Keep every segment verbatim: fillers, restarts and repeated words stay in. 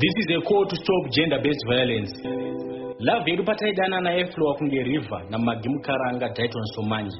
This is a call to stop gender-based violence. Love yedu pataidana na eflo wakunge river na magimukaranga Dayton Somanji.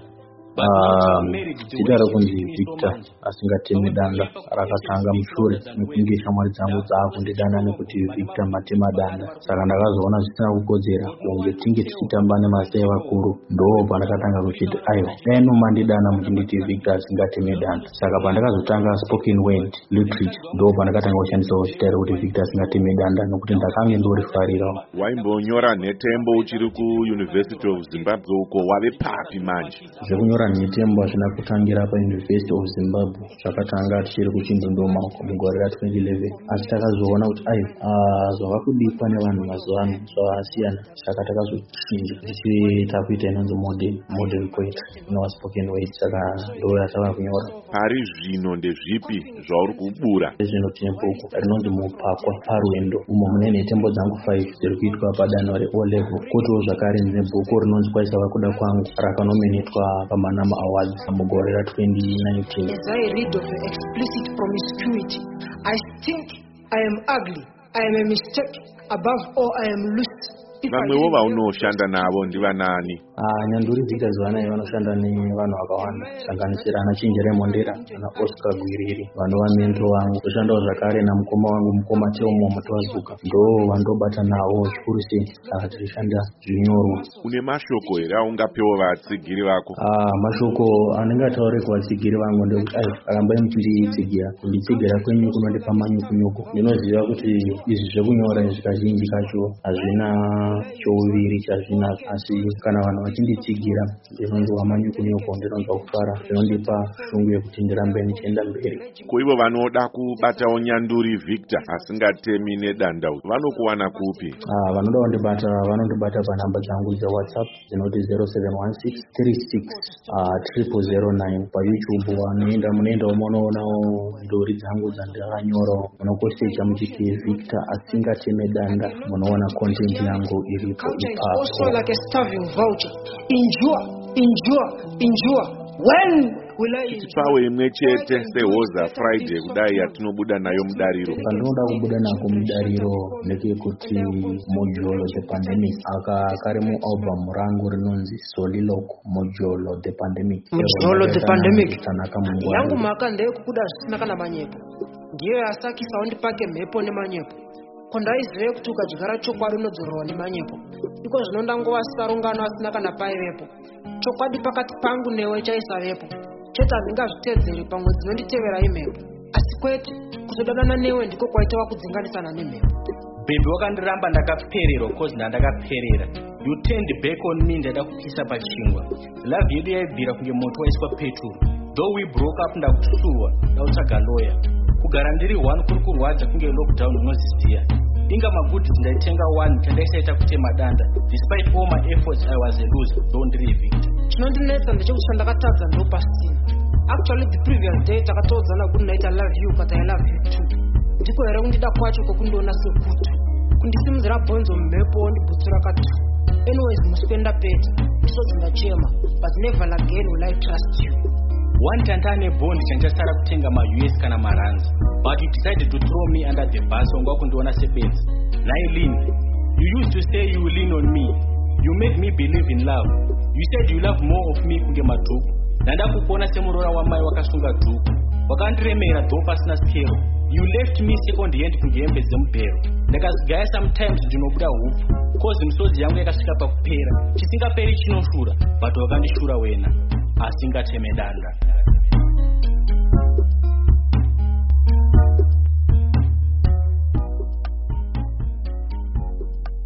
Tidara kundi Victor asingatemi danda rakatanga mushure nekuingisha mwari dzangu dzaakundidana nekuti Victor matema danda. Saka ndakazoona zvisina kukodzera kunge tinge tichitamba nemasai vakuru. Ndo pandakatanga kuchiti aiwa dai nomandidana muchinditi Victor asingatemi danda. Saka pandakazotanga spoken word literature ndo pandakatanga kushandisawo chitaira kuti Victor asingatemi danda nokuti ndakange ndorifarirawo. Waimbonyora netembo uchiri ku University of Zimbabwe uko wave papi manje? Zvekunyora netembo zvina kutangira pa University of Zimbabwe zvakatanga tichiri kuchindondoma mugore ra twenty eleven. Asi takazoona kuti ai zvakakudikwa nevanhu mazuvano zvasiyana. Saka takazochinja tichiita kuita inonzi modern modern poetry inowa spoken word. Saka ndo yatava kunyora. Pari zvino ndezvipi zvauri kubura? Zvino tine bhuku rinonzi Mupakwa Parwendo umo mune netembo dzangu five dziri kuitwa padanho re O level. Kotiwo zvakare ndine bhuku rinonzi Kwaisa Vakuda Kwangu rakanominitwa paManama Awards mugore ra twenty nineteen. As I read of explicit promiscuity, I think I am ugly, I am a mistake, above all I am loose. Vamwewo vaunoshanda navo ndivanani? Ah, Nyanduri Victor zvana vanoshanda nevanhu vakawanda sanganisira ana Chinjere Mondera na Oscar Gwiriri vanova mento wangu. Kushandawo zvakare namukoma wangu mukoma Teomo Mutwazuka ndo vandobata nawo zvikuru sei. Saka tichishanda zvinyorwa. Une mashoko here aungapewo vatsigiri vako? Ah, mashoko andingataure kuvatsigiri vangu ndekuti ai arambai muchinditsigira kunditsigira kwenyu kunondipa manyukunyuku. Ndinoziva kuti izvi zvekunyora zvizhinji kacho hazvina chouviri chazvina, asi kana vanhu vachinditsigira ndinonzwa manyukunyuku, ndinonzwa kufara, zvinondipa shungu yekuti ndirambe ndichienda mberi. Ko ivo vanoda kubatawo Nyanduri Victor asingatemi nedanda vanokuwana kupi? Ah, vanoda kundibata vanondibata panhamba dzangu dzeWhatsApp dzinoti zero seven one six three six triple zero nine. PaYouTube vanoenda munoendawo munoonawo ndori dzangu dzandakanyorawo, munokosecha muchiti Victor asingatemi danda, munoona content yangu iripo ipapo. Also like a starving vulture. Endure, endure, endure. When will I tipawe imwe chete sehoza Friday kudai yatinobuda nayo mudariro? Pandinoda kubuda nako mudariro ndekekuti Mojolo the Pandemic aka kari mu album rangu rinonzi Soliloko Mojolo the Pandemic. Mojolo the Pandemic yangu maka ndekukuda zvisina kana manyepo. Ndiyo yasakisa undipake mhepo nemanyepo. Kondaizive kuti ukadyara chokwadi unodzorwa nemanyepo. Iko zvino ndangova sarungano asina kana paivepo. Chokwadi pakati pangu newe chaisavepo. Chete handingazvitedzeri pamwe dzinonditevera imhepo. Asi kwete kuzodanana newe ndiko kwaitava kudzinganisana nemhepo. Baby wakandiramba ndakapererwa cause ndandakaperera. You turned back on me ndada kupisa pachingwa. Love yedu yaibvira kunge moto waiswa petrol. Though we broke up ndakusuwa ndautsvaga lawyer. Kugara ndiri one kuri kurwadza kunge lockdown unoziziya. Inga magudzi ndaitenga one tandaisaita kutema danda. Despite all my efforts I was a loser. Don't really Victor. Chinondinetsa ndechekuti ndakatadza ndo pasina. Actually the previous day takatodzana kuti ndaita love you but I love you too. Ndiko here kundida kwacho kokundiona sekutu. Kundisimudzira bhonzo mhepo ndibhutsira katu. Anyways musipenda pete. Ndisodzi ndachema but never again will I trust you. One tantane bond chanjasara kutenga ma U S kana maranzi. But you decided to throw me under the bus onga kundiona sebenzi. Nailin, you used to say you will lean on me. You made me believe in love. You said you love more of me kunge madhuku. Nanda kupona semurora wamai wakasunga dhuku. Wakandiremera dho pasina skero. You left me second hand kunge hembe dzemubhero. Ndakazigaya sometimes ndinobuda hupu. Cause misodzi yangu yakasvika pakupera. Chisingaperi chinoshura, but wakandishura wena. Asingateme danda.